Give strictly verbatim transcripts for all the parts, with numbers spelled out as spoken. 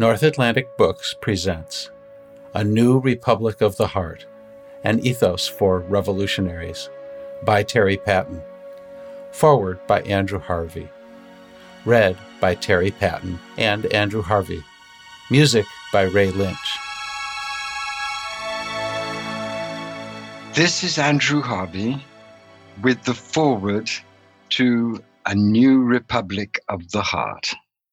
North Atlantic Books presents A New Republic of the Heart, an Ethos for Revolutionaries by Terry Patten. Foreword by Andrew Harvey. Read by Terry Patten and Andrew Harvey. Music by Ray Lynch. This is Andrew Harvey with the foreword to A New Republic of the Heart.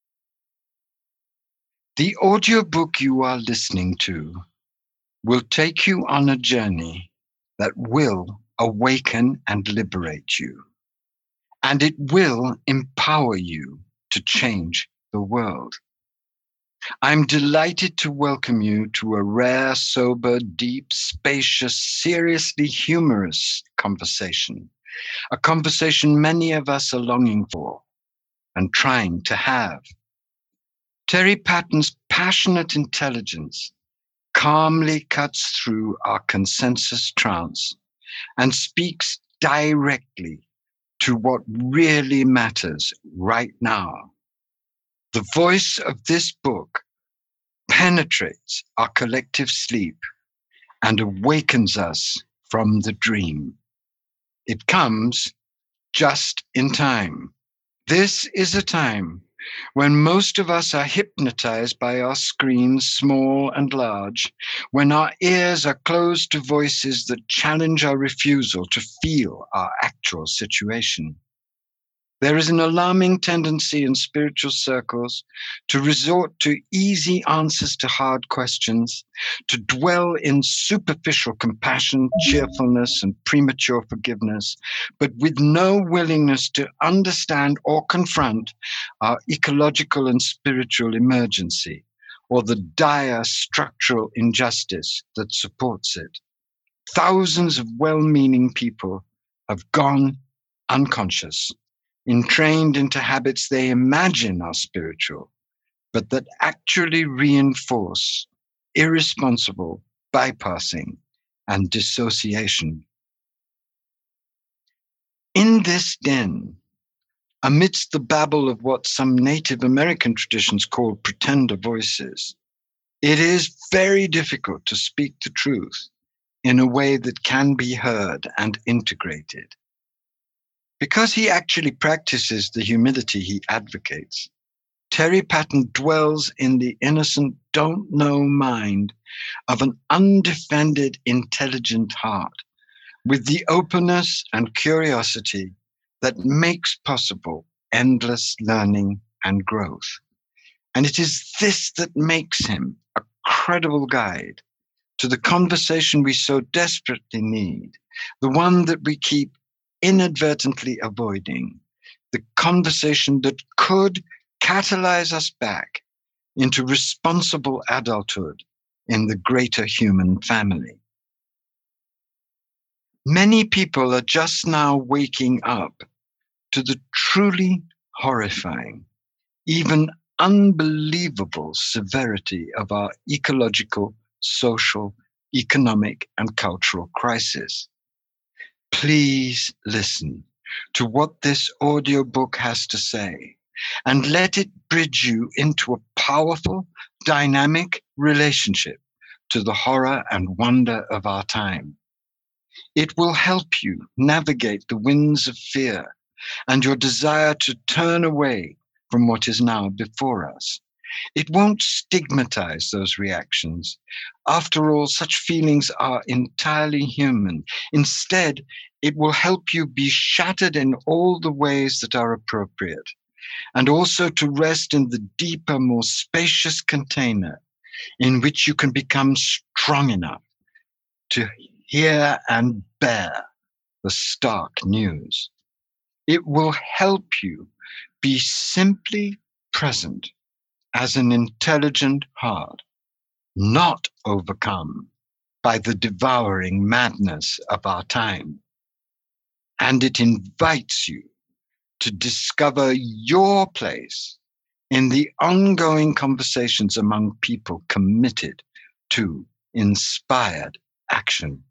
The audiobook you are listening to will take you on a journey that will awaken and liberate you, and it will empower you to change the world. I'm delighted to welcome you to a rare, sober, deep, spacious, seriously humorous conversation, a conversation many of us are longing for and trying to have. Terry Patten's passionate intelligence calmly cuts through our consensus trance and speaks directly to what really matters right now. The voice of this book penetrates our collective sleep and awakens us from the dream. It comes just in time. This is a time when most of us are hypnotized by our screens, small and large, when our ears are closed to voices that challenge our refusal to feel our actual situation. There is an alarming tendency in spiritual circles to resort to easy answers to hard questions, to dwell in superficial compassion, cheerfulness, and premature forgiveness, but with no willingness to understand or confront our ecological and spiritual emergency, or the dire structural injustice that supports it. Thousands of well-meaning people have gone unconscious, entrained into habits they imagine are spiritual, but that actually reinforce irresponsible bypassing and dissociation. In this den, amidst the babble of what some Native American traditions call pretender voices, it is very difficult to speak the truth in a way that can be heard and integrated. Because he actually practices the humility he advocates, Terry Patten dwells in the innocent, don't-know mind of an undefended, intelligent heart, with the openness and curiosity that makes possible endless learning and growth. And it is this that makes him a credible guide to the conversation we so desperately need, the one that we keep inadvertently avoiding, the conversation that could catalyze us back into responsible adulthood in the greater human family. Many people are just now waking up to the truly horrifying, even unbelievable severity of our ecological, social, economic, and cultural crisis. Please listen to what this audiobook has to say and let it bridge you into a powerful, dynamic relationship to the horror and wonder of our time. It will help you navigate the winds of fear and your desire to turn away from what is now before us. It won't stigmatize those reactions. After all, such feelings are entirely human. Instead, it will help you be shattered in all the ways that are appropriate, and also to rest in the deeper, more spacious container in which you can become strong enough to hear and bear the stark news. It will help you be simply present as an intelligent heart, not overcome by the devouring madness of our time. And it invites you to discover your place in the ongoing conversations among people committed to inspired action.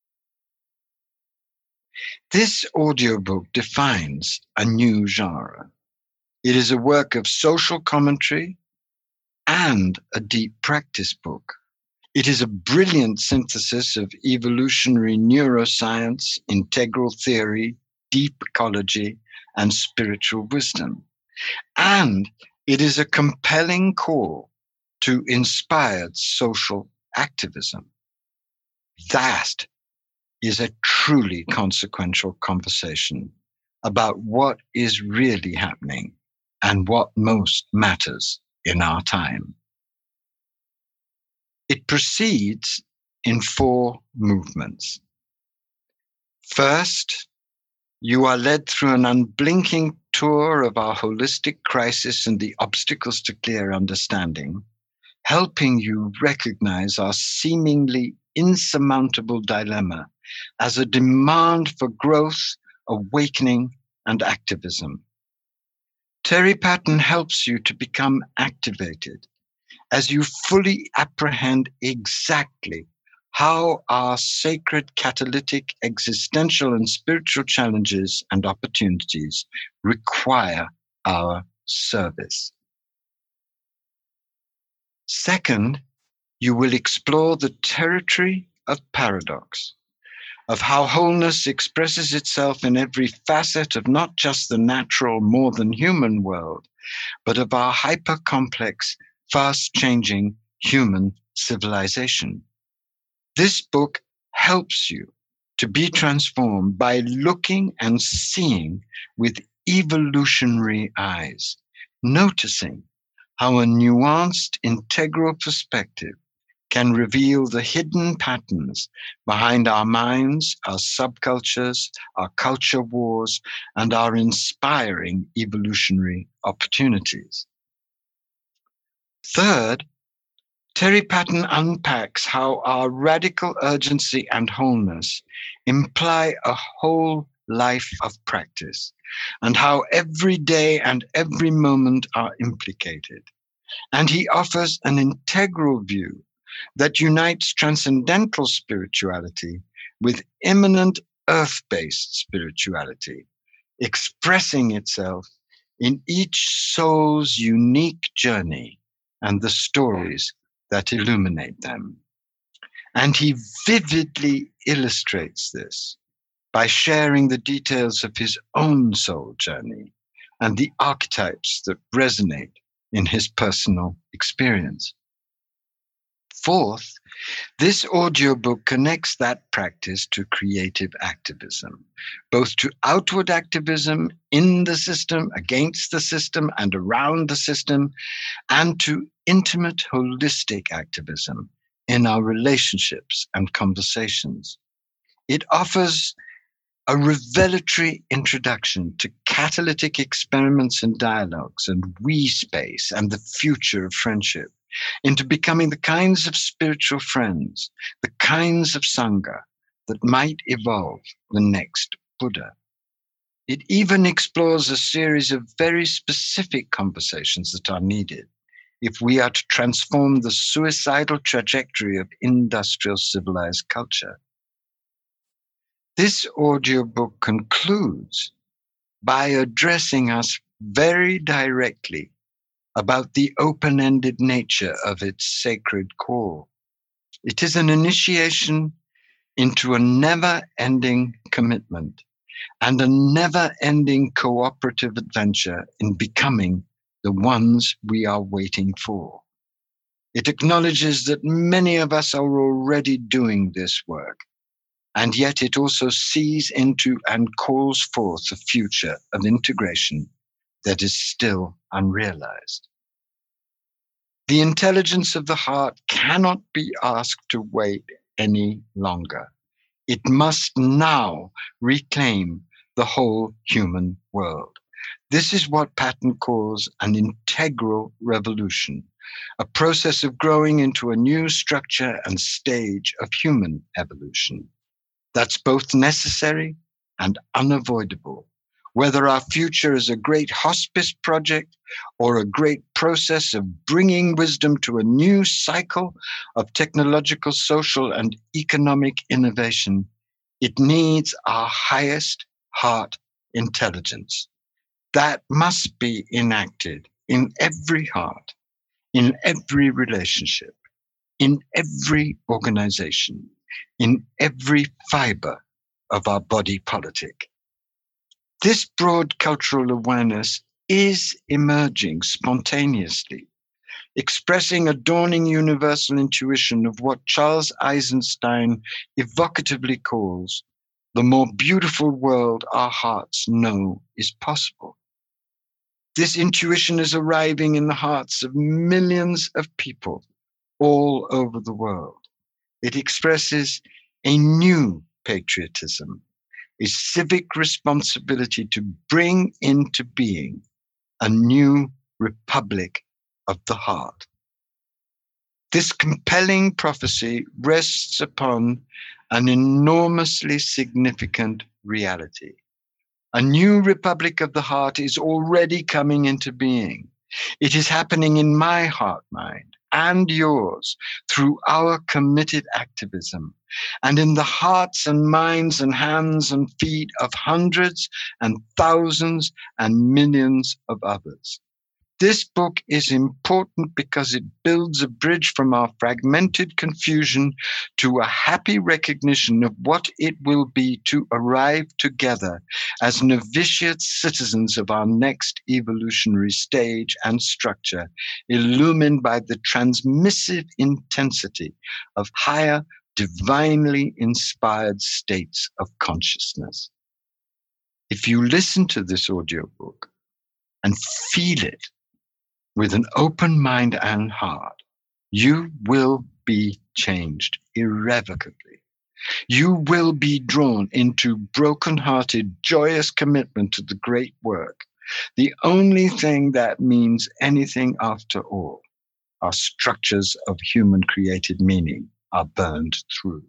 This audiobook defines a new genre. It is a work of social commentary and a deep practice book. It is a brilliant synthesis of evolutionary neuroscience, integral theory, deep ecology, and spiritual wisdom. And it is a compelling call to inspired social activism. That is a truly consequential conversation about what is really happening and what most matters in our time. It proceeds in four movements. First, you are led through an unblinking tour of our holistic crisis and the obstacles to clear understanding, helping you recognize our seemingly insurmountable dilemma as a demand for growth, awakening, and activism. Terry Patten helps you to become activated as you fully apprehend exactly how our sacred catalytic existential and spiritual challenges and opportunities require our service. Second, you will explore the territory of paradox, of how wholeness expresses itself in every facet of not just the natural, more than human world, but of our hyper-complex, fast-changing human civilization. This book helps you to be transformed by looking and seeing with evolutionary eyes, noticing how a nuanced, integral perspective can reveal the hidden patterns behind our minds, our subcultures, our culture wars, and our inspiring evolutionary opportunities. Third, Terry Patten unpacks how our radical urgency and wholeness imply a whole life of practice, and how every day and every moment are implicated. And he offers an integral view that unites transcendental spirituality with immanent earth-based spirituality, expressing itself in each soul's unique journey and the stories that illuminate them. And he vividly illustrates this by sharing the details of his own soul journey and the archetypes that resonate in his personal experience. Fourth, this audiobook connects that practice to creative activism, both to outward activism in the system, against the system, and around the system, and to intimate, holistic activism in our relationships and conversations. It offers a revelatory introduction to catalytic experiments and dialogues and we space and the future of friendship, into becoming the kinds of spiritual friends, the kinds of Sangha that might evolve the next Buddha. It even explores a series of very specific conversations that are needed if we are to transform the suicidal trajectory of industrial civilized culture. This audiobook concludes by addressing us very directly about the open-ended nature of its sacred core. It is an initiation into a never-ending commitment and a never-ending cooperative adventure in becoming the ones we are waiting for. It acknowledges that many of us are already doing this work, and yet it also sees into and calls forth a future of integration that is still unrealized. The intelligence of the heart cannot be asked to wait any longer. It must now reclaim the whole human world. This is what Patten calls an integral revolution, a process of growing into a new structure and stage of human evolution that's both necessary and unavoidable, whether our future is a great hospice project or a great process of bringing wisdom to a new cycle of technological, social, and economic innovation. It needs our highest heart intelligence that must be enacted in every heart, in every relationship, in every organization, in every fiber of our body politic. This broad cultural awareness is emerging spontaneously, expressing a dawning universal intuition of what Charles Eisenstein evocatively calls the more beautiful world our hearts know is possible. This intuition is arriving in the hearts of millions of people all over the world. It expresses a new patriotism, a civic responsibility to bring into being a new republic of the heart. This compelling prophecy rests upon an enormously significant reality. A new republic of the heart is already coming into being. It is happening in my heart mind and yours through our committed activism, and in the hearts and minds and hands and feet of hundreds and thousands and millions of others. This book is important because it builds a bridge from our fragmented confusion to a happy recognition of what it will be to arrive together as novitiate citizens of our next evolutionary stage and structure, illumined by the transmissive intensity of higher, divinely inspired states of consciousness. If you listen to this audiobook and feel it with an open mind and heart, you will be changed irrevocably. You will be drawn into broken-hearted, joyous commitment to the great work. The only thing that means anything after all, our structures of human-created meaning are burned through.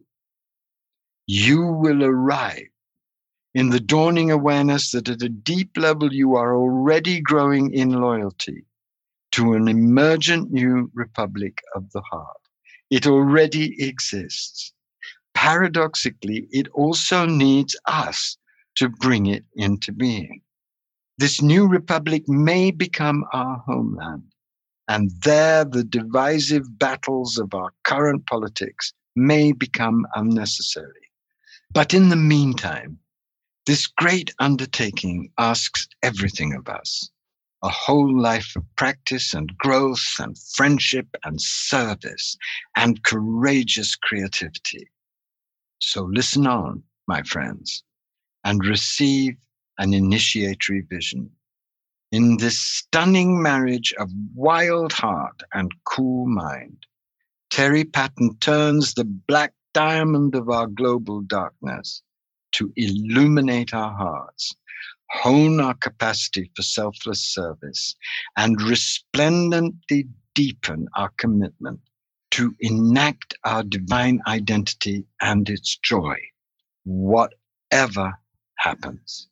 You will arrive in the dawning awareness that at a deep level you are already growing in loyalty to an emergent new republic of the heart. It already exists. Paradoxically, it also needs us to bring it into being. This new republic may become our homeland, and there the divisive battles of our current politics may become unnecessary. But in the meantime, this great undertaking asks everything of us. A whole life of practice and growth and friendship and service and courageous creativity. So listen on, my friends, and receive an initiatory vision. In this stunning marriage of wild heart and cool mind, Terry Patten turns the black diamond of our global darkness to illuminate our hearts, hone our capacity for selfless service, and resplendently deepen our commitment to enact our divine identity and its joy, whatever happens.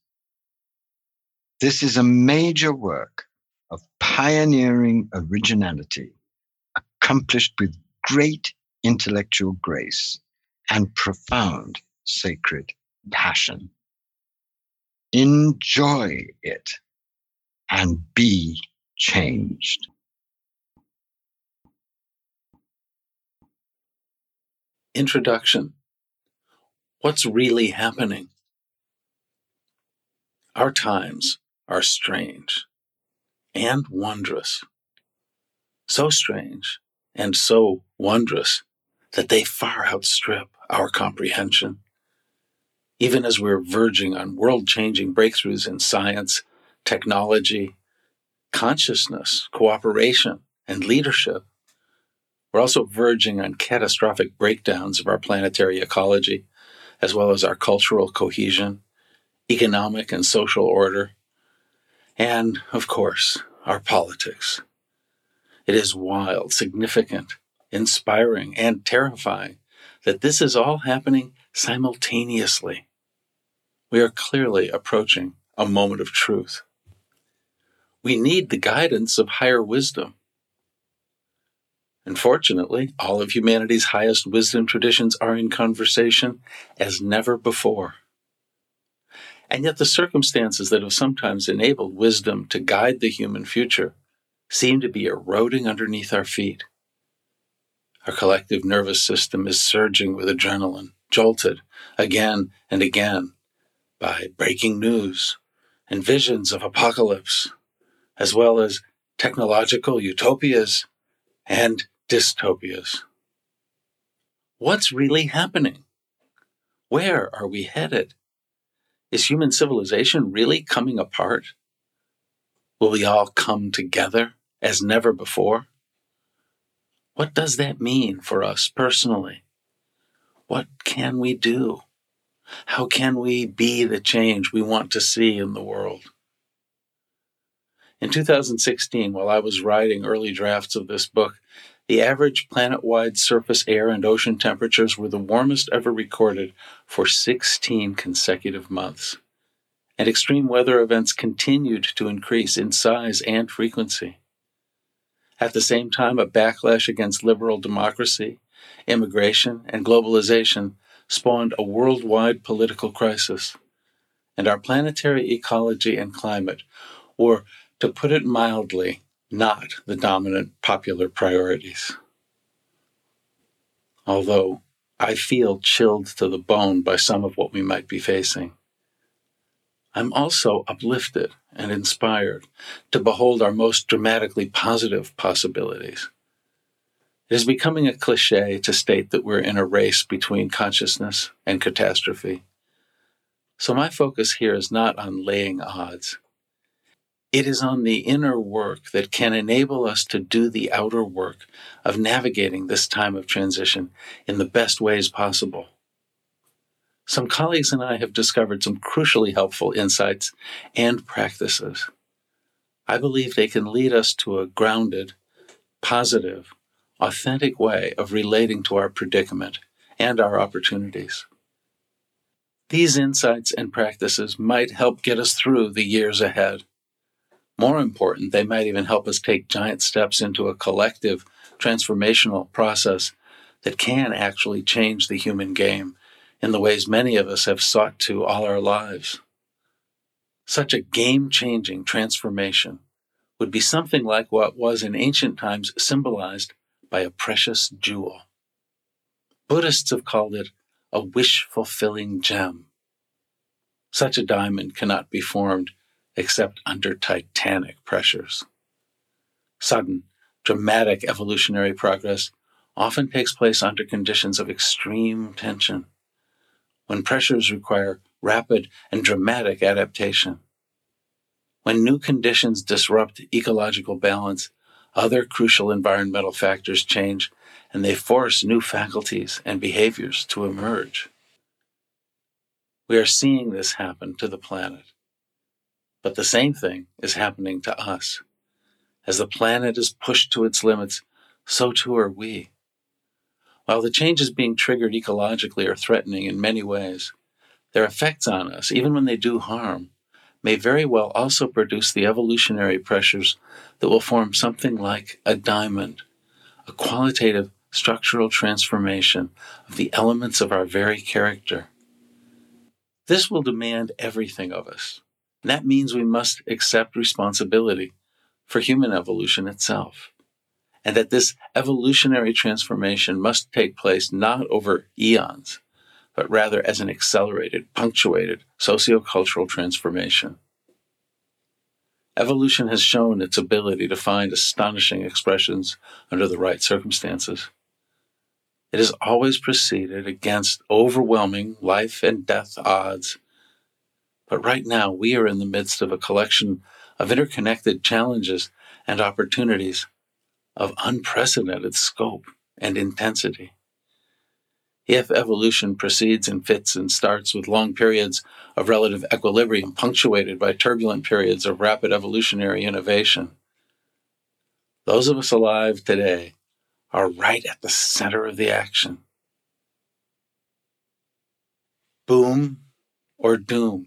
This is a major work of pioneering originality, accomplished with great intellectual grace and profound sacred passion. Enjoy it and be changed. Introduction. What's really happening? Our times are strange and wondrous. So strange and so wondrous that they far outstrip our comprehension. Even as we're verging on world-changing breakthroughs in science, technology, consciousness, cooperation, and leadership, we're also verging on catastrophic breakdowns of our planetary ecology, as well as our cultural cohesion, economic and social order, and, of course, our politics. It is wild, significant, inspiring, and terrifying that this is all happening simultaneously. We are clearly approaching a moment of truth. We need the guidance of higher wisdom. Unfortunately, all of humanity's highest wisdom traditions are in conversation as never before. And yet the circumstances that have sometimes enabled wisdom to guide the human future seem to be eroding underneath our feet. Our collective nervous system is surging with adrenaline, jolted again and again by breaking news and visions of apocalypse, as well as technological utopias and dystopias. What's really happening? Where are we headed? Is human civilization really coming apart? Will we all come together as never before? What does that mean for us personally? What can we do? How can we be the change we want to see in the world? In two thousand sixteen, while I was writing early drafts of this book, the average planet-wide surface air and ocean temperatures were the warmest ever recorded for sixteen consecutive months. And extreme weather events continued to increase in size and frequency. At the same time, a backlash against liberal democracy, immigration, and globalization spawned a worldwide political crisis. And our planetary ecology and climate were, to put it mildly, not the dominant popular priorities. Although I feel chilled to the bone by some of what we might be facing, I'm also uplifted and inspired to behold our most dramatically positive possibilities. It is becoming a cliche to state that we're in a race between consciousness and catastrophe. So my focus here is not on laying odds. It is on the inner work that can enable us to do the outer work of navigating this time of transition in the best ways possible. Some colleagues and I have discovered some crucially helpful insights and practices. I believe they can lead us to a grounded, positive, authentic way of relating to our predicament and our opportunities. These insights and practices might help get us through the years ahead. More important, they might even help us take giant steps into a collective, transformational process that can actually change the human game in the ways many of us have sought to all our lives. Such a game-changing transformation would be something like what was in ancient times symbolized by a precious jewel. Buddhists have called it a wish-fulfilling gem. Such a diamond cannot be formed except under titanic pressures. Sudden, dramatic evolutionary progress often takes place under conditions of extreme tension, when pressures require rapid and dramatic adaptation. When new conditions disrupt ecological balance, other crucial environmental factors change, and they force new faculties and behaviors to emerge. We are seeing this happen to the planet. But the same thing is happening to us. As the planet is pushed to its limits, so too are we. While the changes being triggered ecologically are threatening in many ways, their effects on us, even when they do harm, may very well also produce the evolutionary pressures that will form something like a diamond, a qualitative structural transformation of the elements of our very character. This will demand everything of us. And that means we must accept responsibility for human evolution itself, and that this evolutionary transformation must take place not over eons, but rather as an accelerated, punctuated, sociocultural transformation. Evolution has shown its ability to find astonishing expressions under the right circumstances. It has always proceeded against overwhelming life and death odds. But right now, we are in the midst of a collection of interconnected challenges and opportunities of unprecedented scope and intensity. If evolution proceeds in fits and starts with long periods of relative equilibrium punctuated by turbulent periods of rapid evolutionary innovation, those of us alive today are right at the center of the action. Boom or doom?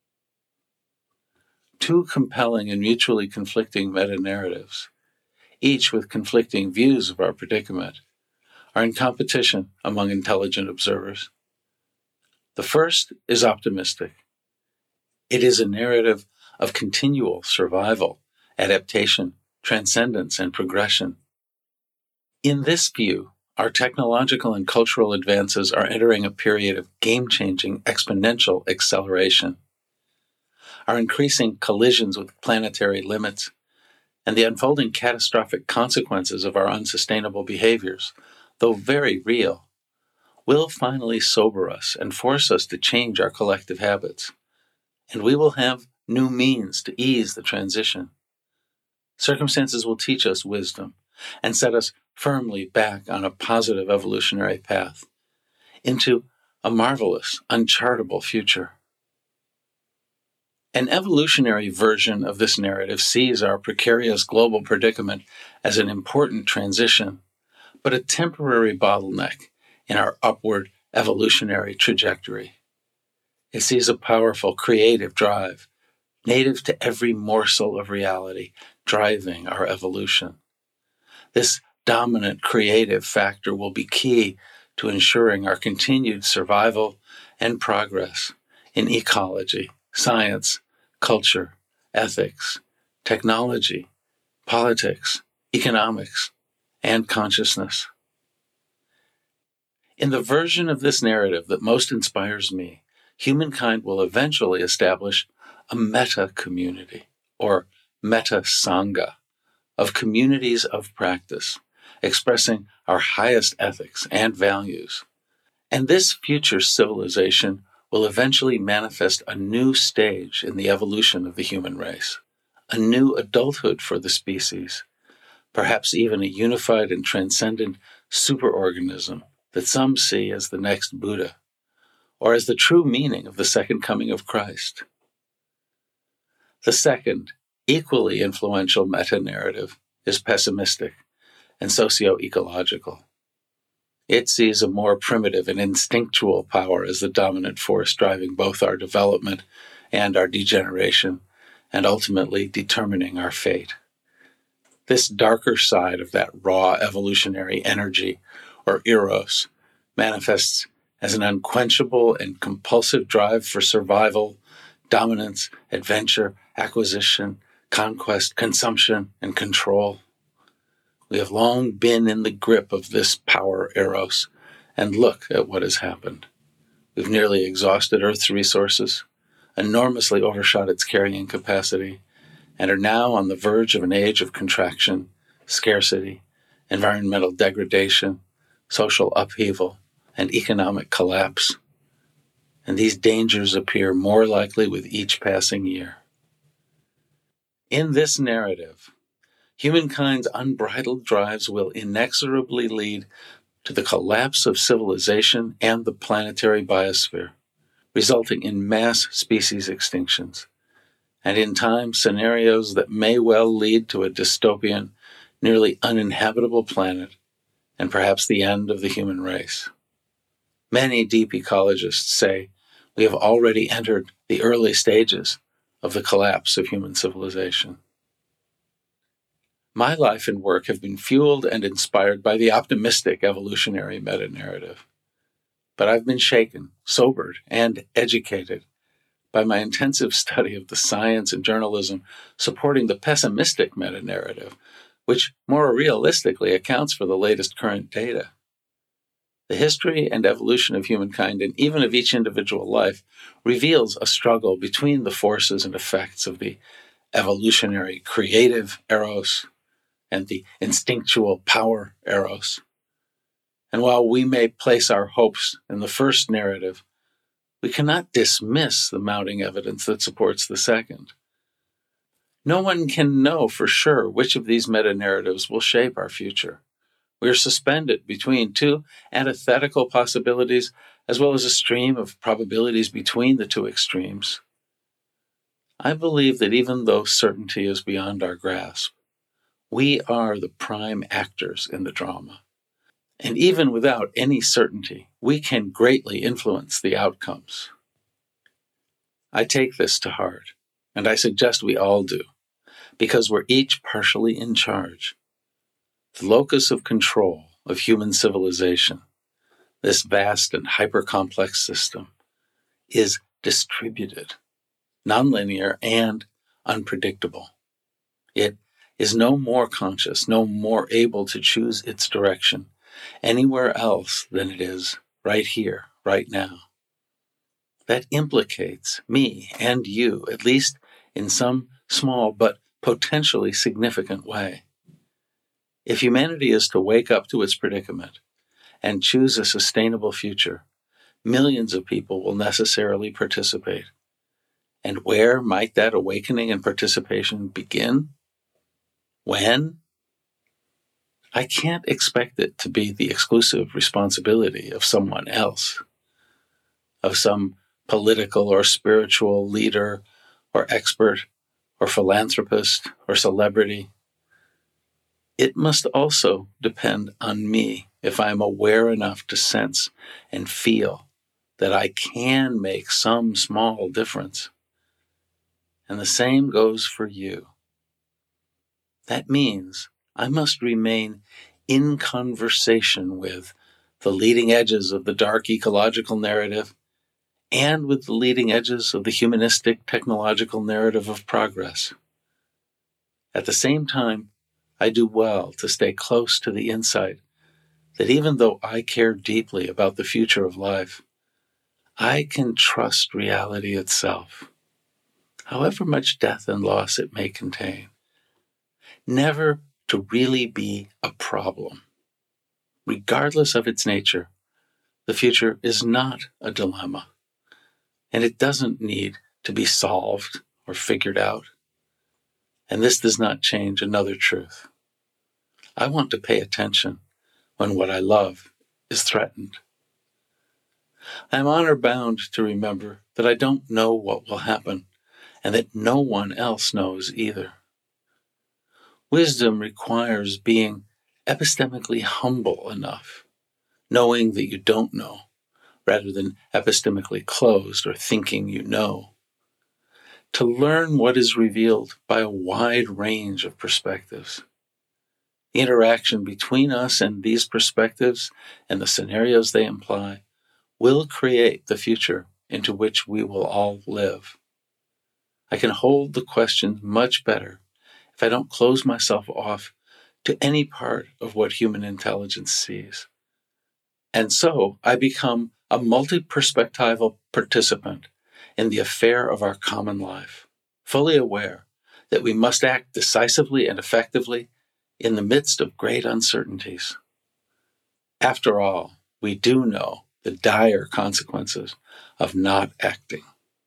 Two compelling and mutually conflicting meta-narratives, each with conflicting views of our predicament, are in competition among intelligent observers. The first is optimistic. It is a narrative of continual survival, adaptation, transcendence, and progression. In this view, our technological and cultural advances are entering a period of game-changing exponential acceleration. Our increasing collisions with planetary limits and the unfolding catastrophic consequences of our unsustainable behaviors, though very real, will finally sober us and force us to change our collective habits, and we will have new means to ease the transition. Circumstances will teach us wisdom and set us firmly back on a positive evolutionary path into a marvelous, unchartable future. An evolutionary version of this narrative sees our precarious global predicament as an important transition, but a temporary bottleneck in our upward evolutionary trajectory. It sees a powerful creative drive, native to every morsel of reality, driving our evolution. This dominant creative factor will be key to ensuring our continued survival and progress in ecology, science, culture, ethics, technology, politics, economics, and consciousness. In the version of this narrative that most inspires me, humankind will eventually establish a meta-community, or meta-sangha, of communities of practice, expressing our highest ethics and values. And this future civilization will eventually manifest a new stage in the evolution of the human race, a new adulthood for the species, perhaps even a unified and transcendent superorganism that some see as the next Buddha, or as the true meaning of the second coming of Christ. The second, equally influential meta-narrative is pessimistic and socio-ecological. It sees a more primitive and instinctual power as the dominant force driving both our development and our degeneration, and ultimately determining our fate. This darker side of that raw evolutionary energy, or eros, manifests as an unquenchable and compulsive drive for survival, dominance, adventure, acquisition, conquest, consumption, and control. We have long been in the grip of this power eros, and look at what has happened. We've nearly exhausted Earth's resources, enormously overshot its carrying capacity, and are now on the verge of an age of contraction, scarcity, environmental degradation, social upheaval, and economic collapse. And these dangers appear more likely with each passing year. In this narrative, humankind's unbridled drives will inexorably lead to the collapse of civilization and the planetary biosphere, resulting in mass species extinctions, and in time scenarios that may well lead to a dystopian, nearly uninhabitable planet, and perhaps the end of the human race. Many deep ecologists say we have already entered the early stages of the collapse of human civilization. My life and work have been fueled and inspired by the optimistic evolutionary meta-narrative. But I've been shaken, sobered, and educated by my intensive study of the science and journalism supporting the pessimistic meta-narrative, which more realistically accounts for the latest current data. The history and evolution of humankind, and even of each individual life, reveals a struggle between the forces and effects of the evolutionary creative eros and the instinctual power eros. And while we may place our hopes in the first narrative, we cannot dismiss the mounting evidence that supports the second. No one can know for sure which of these meta-narratives will shape our future. We are suspended between two antithetical possibilities, as well as a stream of probabilities between the two extremes. I believe that even though certainty is beyond our grasp, we are the prime actors in the drama. And even without any certainty, we can greatly influence the outcomes. I take this to heart, and I suggest we all do, because we're each partially in charge. The locus of control of human civilization, this vast and hyper-complex system, is distributed, nonlinear, and unpredictable. It is no more conscious, no more able to choose its direction anywhere else than it is right here, right now. That implicates me and you, at least in some small but potentially significant way. If humanity is to wake up to its predicament and choose a sustainable future, millions of people will necessarily participate. And where might that awakening and participation begin? When? I can't expect it to be the exclusive responsibility of someone else, of some political or spiritual leader or expert or philanthropist or celebrity. It must also depend on me if I'm aware enough to sense and feel that I can make some small difference. And the same goes for you. That means I must remain in conversation with the leading edges of the dark ecological narrative and with the leading edges of the humanistic technological narrative of progress. At the same time, I do well to stay close to the insight that even though I care deeply about the future of life, I can trust reality itself, however much death and loss it may contain, never to really be a problem. Regardless of its nature, the future is not a dilemma, and it doesn't need to be solved or figured out. And this does not change another truth. I want to pay attention when what I love is threatened. I am honor-bound to remember that I don't know what will happen, and that no one else knows either. Wisdom requires being epistemically humble enough, knowing that you don't know, rather than epistemically closed or thinking you know, to learn what is revealed by a wide range of perspectives. The interaction between us and these perspectives and the scenarios they imply will create the future into which we will all live. I can hold the questions much better if I don't close myself off to any part of what human intelligence sees. And so I become a multi-perspectival participant in the affair of our common life, fully aware that we must act decisively and effectively in the midst of great uncertainties. After all, we do know the dire consequences of not acting.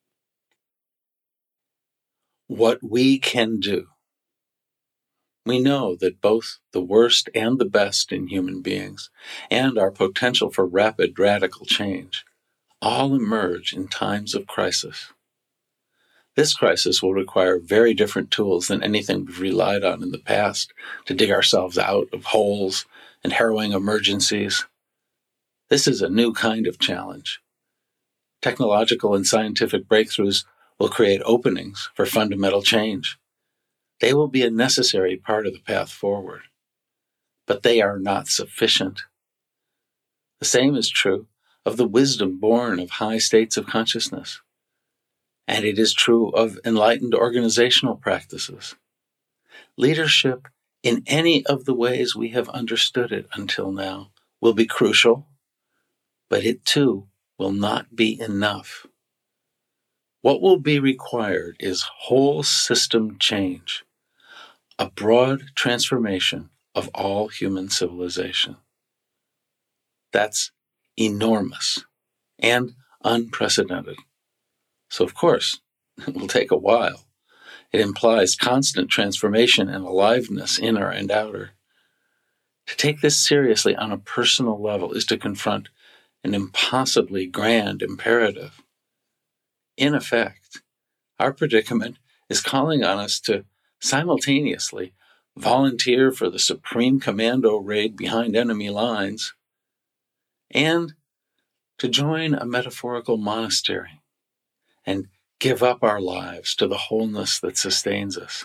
What we can do. We know that both the worst and the best in human beings, and our potential for rapid radical change, all emerge in times of crisis. This crisis will require very different tools than anything we've relied on in the past to dig ourselves out of holes and harrowing emergencies. This is a new kind of challenge. Technological and scientific breakthroughs will create openings for fundamental change. They will be a necessary part of the path forward, but they are not sufficient. The same is true of the wisdom born of high states of consciousness, and it is true of enlightened organizational practices. Leadership, in any of the ways we have understood it until now, will be crucial, but it too will not be enough. What will be required is whole system change, a broad transformation of all human civilization. That's enormous and unprecedented. So, of course, it will take a while. It implies constant transformation and aliveness, inner and outer. To take this seriously on a personal level is to confront an impossibly grand imperative. In effect, our predicament is calling on us to simultaneously volunteer for the supreme commando raid behind enemy lines and to join a metaphorical monastery and give up our lives to the wholeness that sustains us.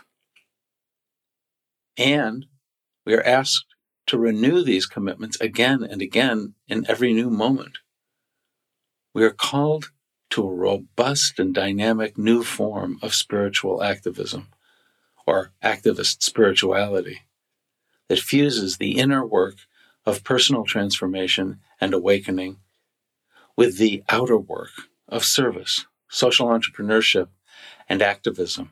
And we are asked to renew these commitments again and again in every new moment. We are called to a robust and dynamic new form of spiritual activism, or activist spirituality that fuses the inner work of personal transformation and awakening with the outer work of service, social entrepreneurship, and activism.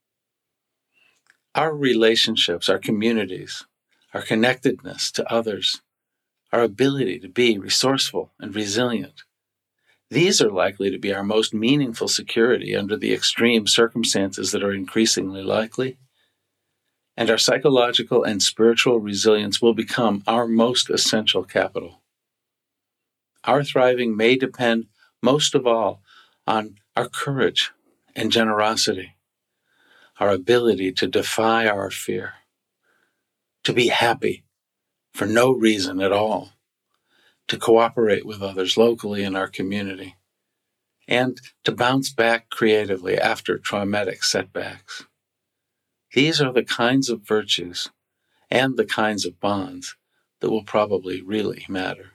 Our relationships, our communities, our connectedness to others, our ability to be resourceful and resilient, these are likely to be our most meaningful security under the extreme circumstances that are increasingly likely. And our psychological and spiritual resilience will become our most essential capital. Our thriving may depend most of all on our courage and generosity, our ability to defy our fear, to be happy for no reason at all, to cooperate with others locally in our community, and to bounce back creatively after traumatic setbacks. These are the kinds of virtues and the kinds of bonds that will probably really matter.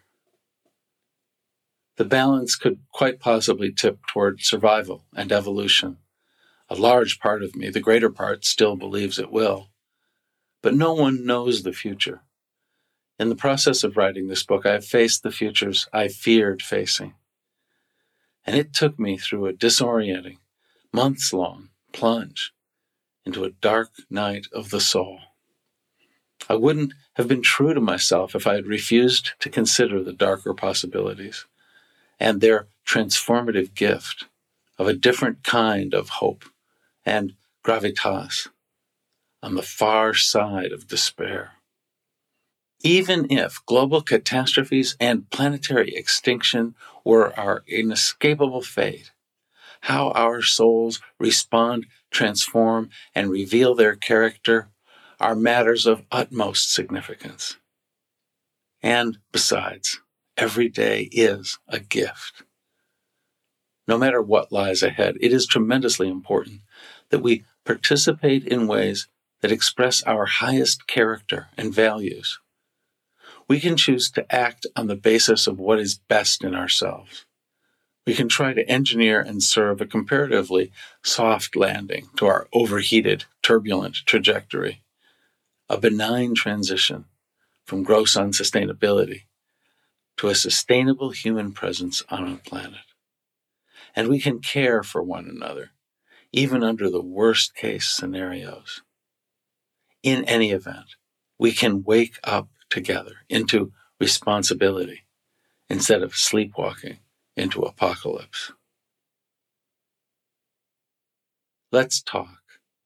The balance could quite possibly tip toward survival and evolution. A large part of me, the greater part, still believes it will. But no one knows the future. In the process of writing this book, I have faced the futures I feared facing. And it took me through a disorienting, months-long plunge into a dark night of the soul. I wouldn't have been true to myself if I had refused to consider the darker possibilities and their transformative gift of a different kind of hope and gravitas on the far side of despair. Even if global catastrophes and planetary extinction were our inescapable fate, how our souls respond, transform, and reveal their character are matters of utmost significance. And besides, every day is a gift. No matter what lies ahead, it is tremendously important that we participate in ways that express our highest character and values. We can choose to act on the basis of what is best in ourselves. We can try to engineer and serve a comparatively soft landing to our overheated, turbulent trajectory, a benign transition from gross unsustainability to a sustainable human presence on our planet. And we can care for one another, even under the worst-case scenarios. In any event, we can wake up together into responsibility instead of sleepwalking into apocalypse. Let's talk.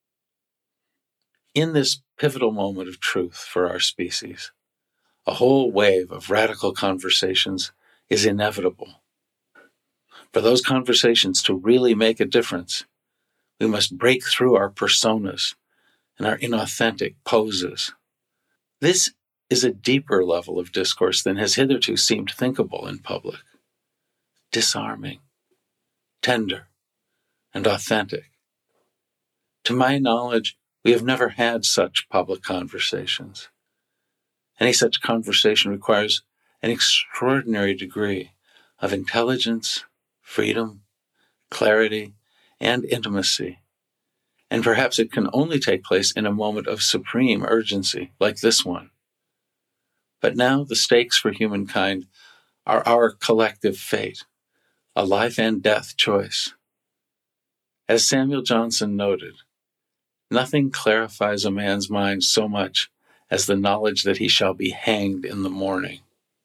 In this pivotal moment of truth for our species, a whole wave of radical conversations is inevitable. For those conversations to really make a difference, we must break through our personas and our inauthentic poses. This is a deeper level of discourse than has hitherto seemed thinkable in public. Disarming, tender, and authentic. To my knowledge, we have never had such public conversations. Any such conversation requires an extraordinary degree of intelligence, freedom, clarity, and intimacy. And perhaps it can only take place in a moment of supreme urgency like this one. But now the stakes for humankind are our collective fate, a life and death choice. As Samuel Johnson noted, nothing clarifies a man's mind so much as the knowledge that he shall be hanged in the morning.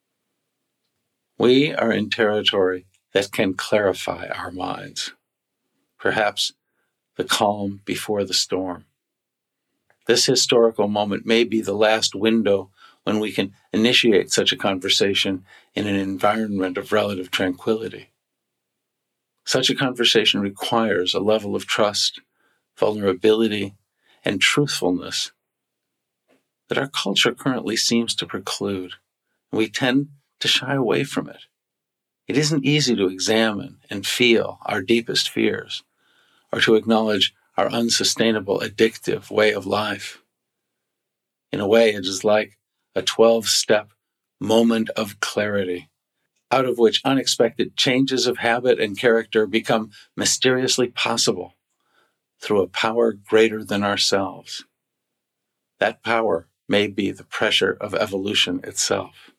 We are in territory that can clarify our minds, perhaps the calm before the storm. This historical moment may be the last window when we can initiate such a conversation in an environment of relative tranquility. Such a conversation requires a level of trust, vulnerability, and truthfulness that our culture currently seems to preclude. We tend to shy away from it. It isn't easy to examine and feel our deepest fears, or to acknowledge our unsustainable, addictive way of life. In a way, it is like a twelve-step moment of clarity, out of which unexpected changes of habit and character become mysteriously possible, through a power greater than ourselves. That power may be the pressure of evolution itself.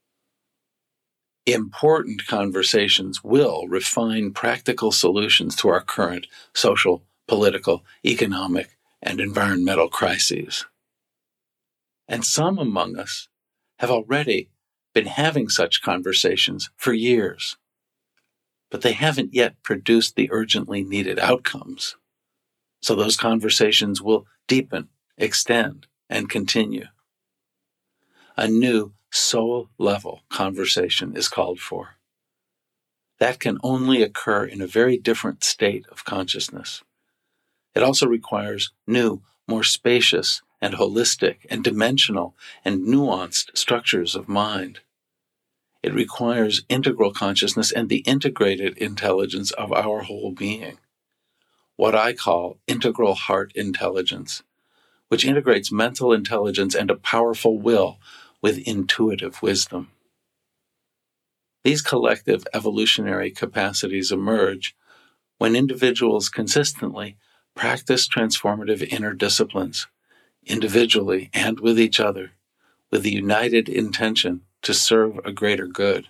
Important conversations will refine practical solutions to our current social, political, economic, and environmental crises. And some among us have already been having such conversations for years, but they haven't yet produced the urgently needed outcomes. So those conversations will deepen, extend, and continue. A new soul-level conversation is called for. That can only occur in a very different state of consciousness. It also requires new, more spacious and holistic and dimensional and nuanced structures of mind. It requires integral consciousness and the integrated intelligence of our whole being, what I call integral heart intelligence, which integrates mental intelligence and a powerful will with intuitive wisdom. These collective evolutionary capacities emerge when individuals consistently practice transformative inner disciplines, individually and with each other, with the united intention to serve a greater good.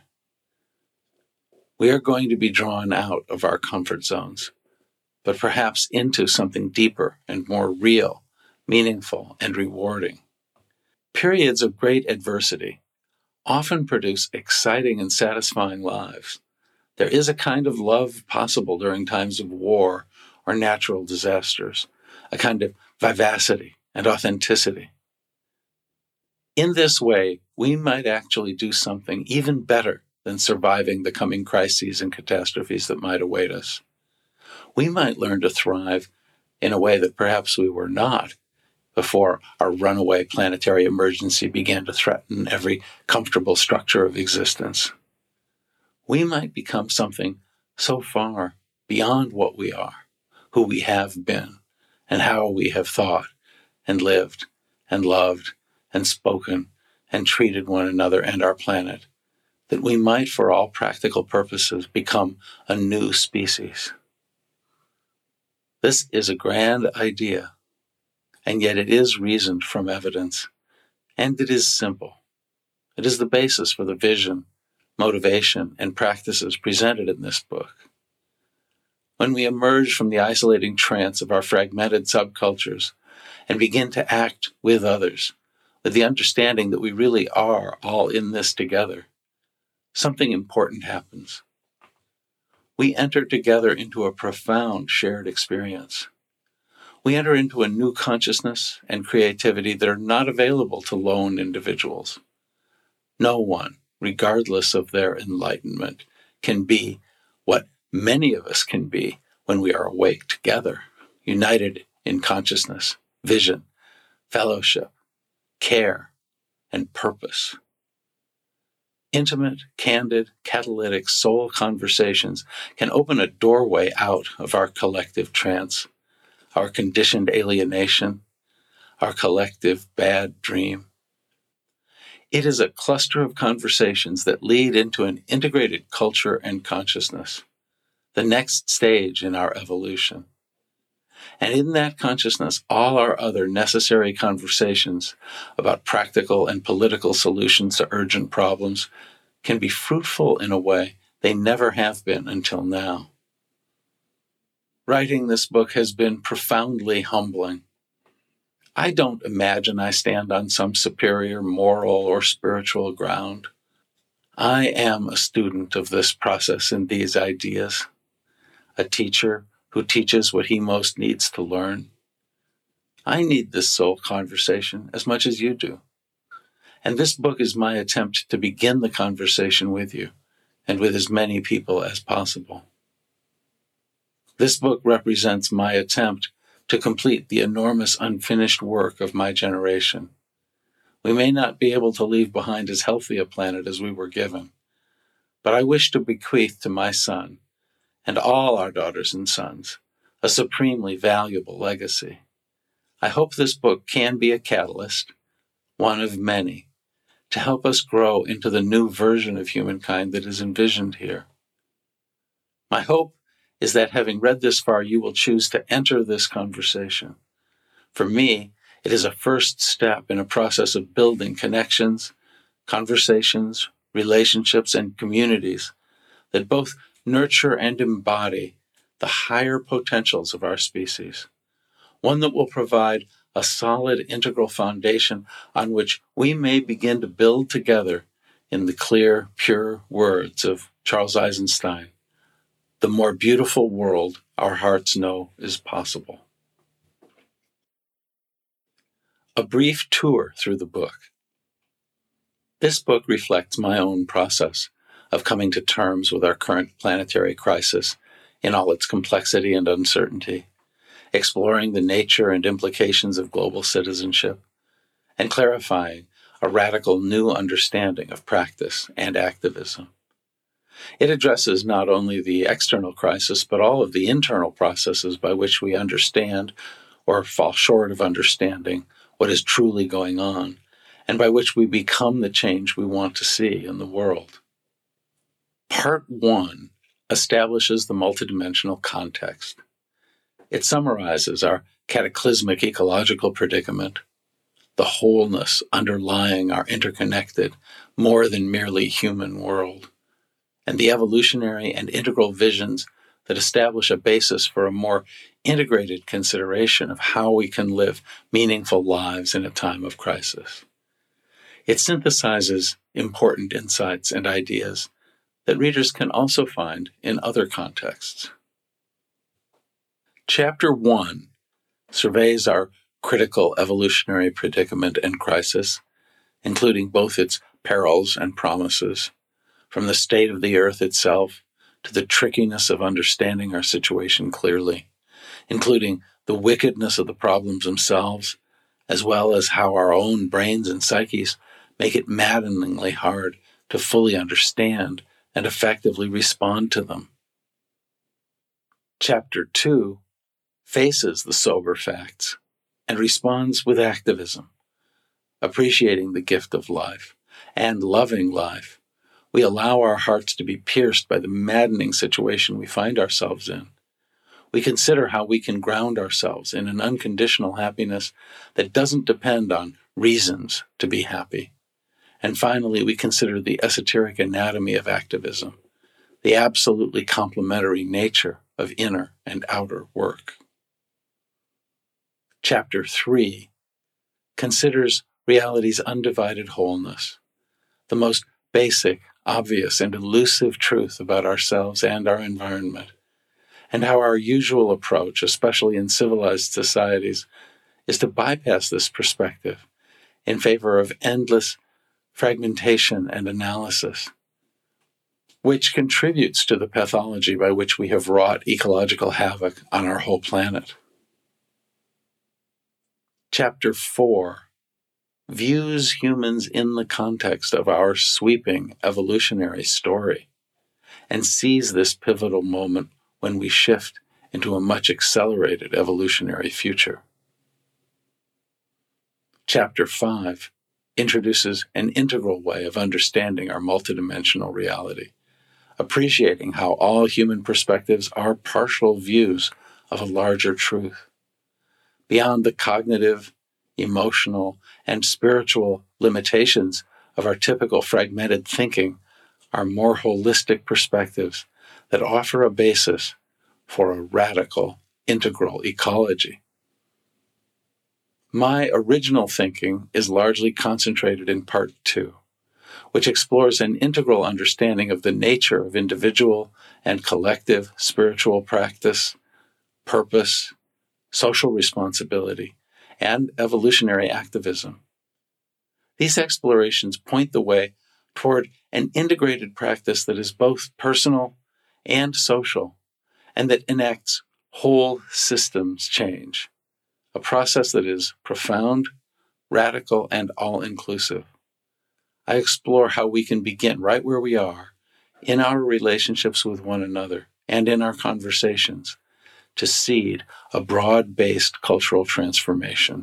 We are going to be drawn out of our comfort zones, but perhaps into something deeper and more real, meaningful, and rewarding. Periods of great adversity often produce exciting and satisfying lives. There is a kind of love possible during times of war or natural disasters, a kind of vivacity and authenticity. In this way, we might actually do something even better than surviving the coming crises and catastrophes that might await us. We might learn to thrive in a way that perhaps we were not before our runaway planetary emergency began to threaten every comfortable structure of existence. We might become something so far beyond what we are, who we have been, and how we have thought and lived and loved and spoken and treated one another and our planet, that we might, for all practical purposes, become a new species. This is a grand idea, and yet it is reasoned from evidence, and it is simple. It is the basis for the vision, motivation, and practices presented in this book. When we emerge from the isolating trance of our fragmented subcultures and begin to act with others, with the understanding that we really are all in this together, something important happens. We enter together into a profound shared experience. We enter into a new consciousness and creativity that are not available to lone individuals. No one, regardless of their enlightenment, can be what many of us can be when we are awake together, united in consciousness, vision, fellowship, care, and purpose. Intimate, candid, catalytic soul conversations can open a doorway out of our collective trance, our conditioned alienation, our collective bad dream. It is a cluster of conversations that lead into an integrated culture and consciousness, the next stage in our evolution. And in that consciousness, all our other necessary conversations about practical and political solutions to urgent problems can be fruitful in a way they never have been until now. Writing this book has been profoundly humbling. I don't imagine I stand on some superior moral or spiritual ground. I am a student of this process and these ideas, a teacher who teaches what he most needs to learn. I need this soul conversation as much as you do. And this book is my attempt to begin the conversation with you and with as many people as possible. This book represents my attempt to complete the enormous unfinished work of my generation. We may not be able to leave behind as healthy a planet as we were given, but I wish to bequeath to my son and all our daughters and sons a supremely valuable legacy. I hope this book can be a catalyst, one of many, to help us grow into the new version of humankind that is envisioned here. My hope is that having read this far, you will choose to enter this conversation. For me, it is a first step in a process of building connections, conversations, relationships, and communities that both nurture and embody the higher potentials of our species. One that will provide a solid integral foundation on which we may begin to build together in the clear, pure words of Charles Eisenstein, the more beautiful world our hearts know is possible. A brief tour through the book. This book reflects my own process of coming to terms with our current planetary crisis in all its complexity and uncertainty, exploring the nature and implications of global citizenship, and clarifying a radical new understanding of practice and activism. It addresses not only the external crisis, but all of the internal processes by which we understand or fall short of understanding what is truly going on, and by which we become the change we want to see in the world. Part one establishes the multidimensional context. It summarizes our cataclysmic ecological predicament, the wholeness underlying our interconnected, more than merely human world, and the evolutionary and integral visions that establish a basis for a more integrated consideration of how we can live meaningful lives in a time of crisis. It synthesizes important insights and ideas that readers can also find in other contexts. Chapter one surveys our critical evolutionary predicament and crisis, including both its perils and promises, from the state of the earth itself to the trickiness of understanding our situation clearly, including the wickedness of the problems themselves, as well as how our own brains and psyches make it maddeningly hard to fully understand and effectively respond to them. Chapter two faces the sober facts and responds with activism, appreciating the gift of life and loving life. We allow our hearts to be pierced by the maddening situation we find ourselves in. We consider how we can ground ourselves in an unconditional happiness that doesn't depend on reasons to be happy. And finally, we consider the esoteric anatomy of activism, the absolutely complementary nature of inner and outer work. Chapter three considers reality's undivided wholeness, the most basic, obvious, and elusive truth about ourselves and our environment, and how our usual approach, especially in civilized societies, is to bypass this perspective in favor of endless fragmentation and analysis, which contributes to the pathology by which we have wrought ecological havoc on our whole planet. Chapter four views humans in the context of our sweeping evolutionary story and sees this pivotal moment when we shift into a much accelerated evolutionary future. Chapter five introduces an integral way of understanding our multidimensional reality, appreciating how all human perspectives are partial views of a larger truth. Beyond the cognitive, emotional, and spiritual limitations of our typical fragmented thinking are more holistic perspectives that offer a basis for a radical, integral ecology. My original thinking is largely concentrated in part two, which explores an integral understanding of the nature of individual and collective spiritual practice, purpose, social responsibility, and evolutionary activism. These explorations point the way toward an integrated practice that is both personal and social, and that enacts whole systems change, a process that is profound, radical, and all-inclusive. I explore how we can begin right where we are, in our relationships with one another, and in our conversations, to seed a broad-based cultural transformation.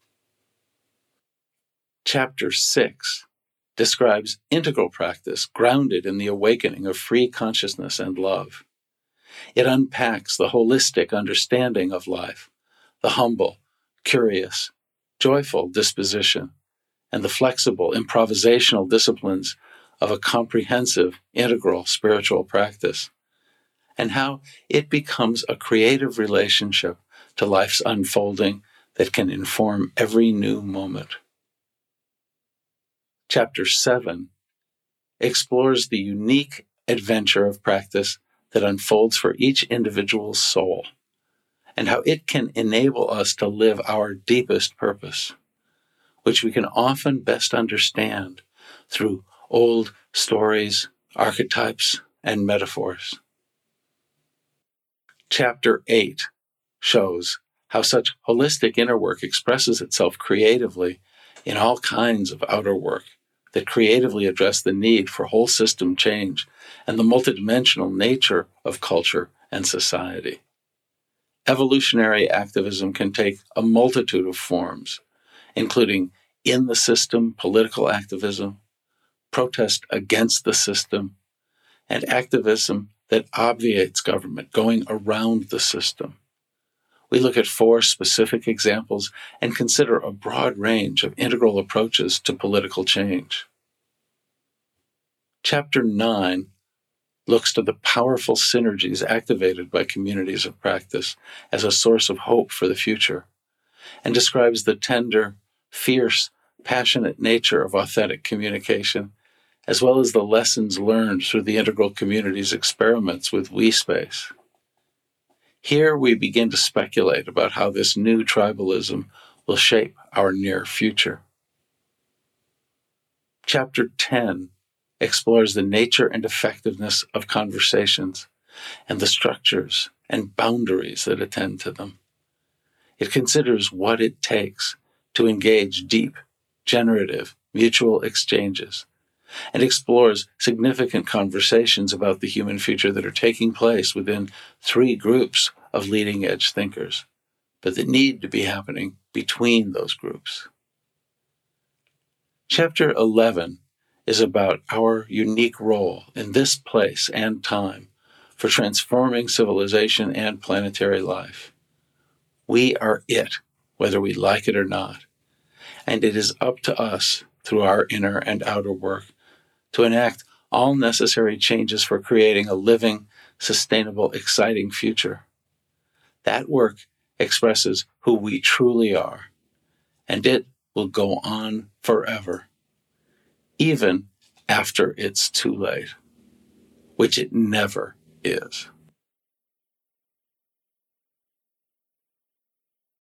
Chapter six describes integral practice grounded in the awakening of free consciousness and love. It unpacks the holistic understanding of life, the humble, curious, joyful disposition, and the flexible, improvisational disciplines of a comprehensive, integral spiritual practice, and how it becomes a creative relationship to life's unfolding that can inform every new moment. Chapter seven explores the unique adventure of practice that unfolds for each individual's soul, and how it can enable us to live our deepest purpose, which we can often best understand through old stories, archetypes, and metaphors. Chapter eight shows how such holistic inner work expresses itself creatively in all kinds of outer work that creatively address the need for whole system change and the multidimensional nature of culture and society. Evolutionary activism can take a multitude of forms, including in the system political activism, protest against the system, and activism that obviates government, going around the system. We look at four specific examples and consider a broad range of integral approaches to political change. Chapter nine looks to the powerful synergies activated by communities of practice as a source of hope for the future, and describes the tender, fierce, passionate nature of authentic communication, as well as the lessons learned through the integral community's experiments with WeSpace. Here we begin to speculate about how this new tribalism will shape our near future. Chapter ten explores the nature and effectiveness of conversations and the structures and boundaries that attend to them. It considers what it takes to engage deep, generative, mutual exchanges, and explores significant conversations about the human future that are taking place within three groups of leading-edge thinkers, but that need to be happening between those groups. Chapter eleven is about our unique role in this place and time for transforming civilization and planetary life. We are it, whether we like it or not, and it is up to us, through our inner and outer work, to enact all necessary changes for creating a living, sustainable, exciting future. That work expresses who we truly are, and it will go on forever, even after it's too late, which it never is.